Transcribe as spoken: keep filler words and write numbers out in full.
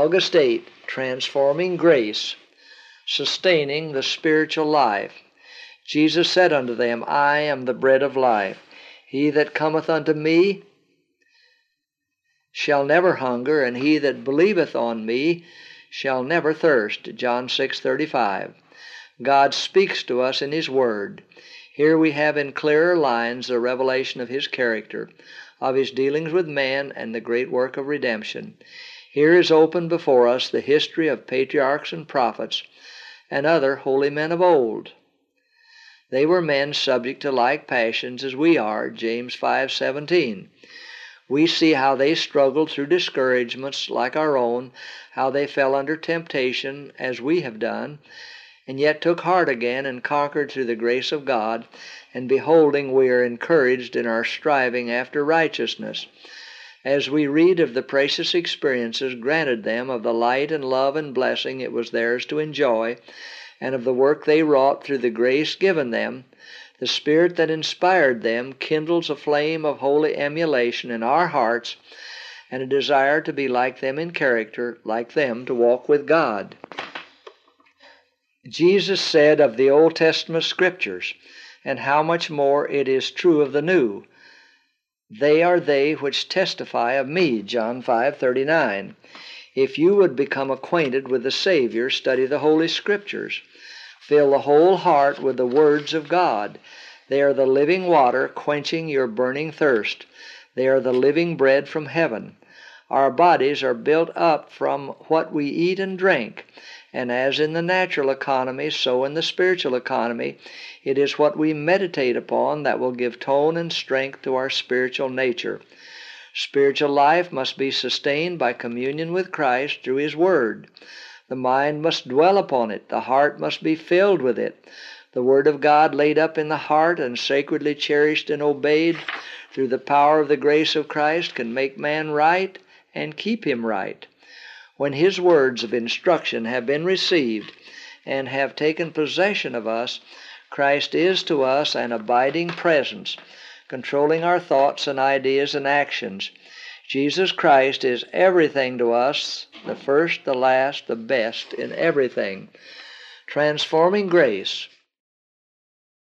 August eighth, Transforming Grace, Sustaining the Spiritual Life. Jesus said unto them, I am the bread of life. He that cometh unto me shall never hunger, and he that believeth on me shall never thirst. John six thirty-five. God speaks to us in His Word. Here we have in clearer lines the revelation of His character, of His dealings with man, and the great work of redemption. Here is open before us the history of patriarchs and prophets and other holy men of old. They were men subject to like passions as we are, James five seventeen. We see how they struggled through discouragements like our own, how they fell under temptation as we have done, and yet took heart again and conquered through the grace of God, and beholding we are encouraged in our striving after righteousness. As we read of the precious experiences granted them of the light and love and blessing it was theirs to enjoy, and of the work they wrought through the grace given them, the Spirit that inspired them kindles a flame of holy emulation in our hearts and a desire to be like them in character, like them to walk with God. Jesus said of the Old Testament Scriptures, and how much more it is true of the New, they are they which testify of me, John five thirty-nine. If you would become acquainted with the Savior, study the Holy Scriptures. Fill the whole heart with the words of God. They are the living water quenching your burning thirst. They are the living bread from heaven. Our bodies are built up from what we eat and drink, and as in the natural economy, so in the spiritual economy, it is what we meditate upon that will give tone and strength to our spiritual nature. Spiritual life must be sustained by communion with Christ through His Word. The mind must dwell upon it. The heart must be filled with it. The Word of God laid up in the heart and sacredly cherished and obeyed through the power of the grace of Christ can make man right and keep him right. When His words of instruction have been received and have taken possession of us, Christ is to us an abiding presence, controlling our thoughts and ideas and actions. Jesus Christ is everything to us, the first, the last, the best in everything. Transforming Grace.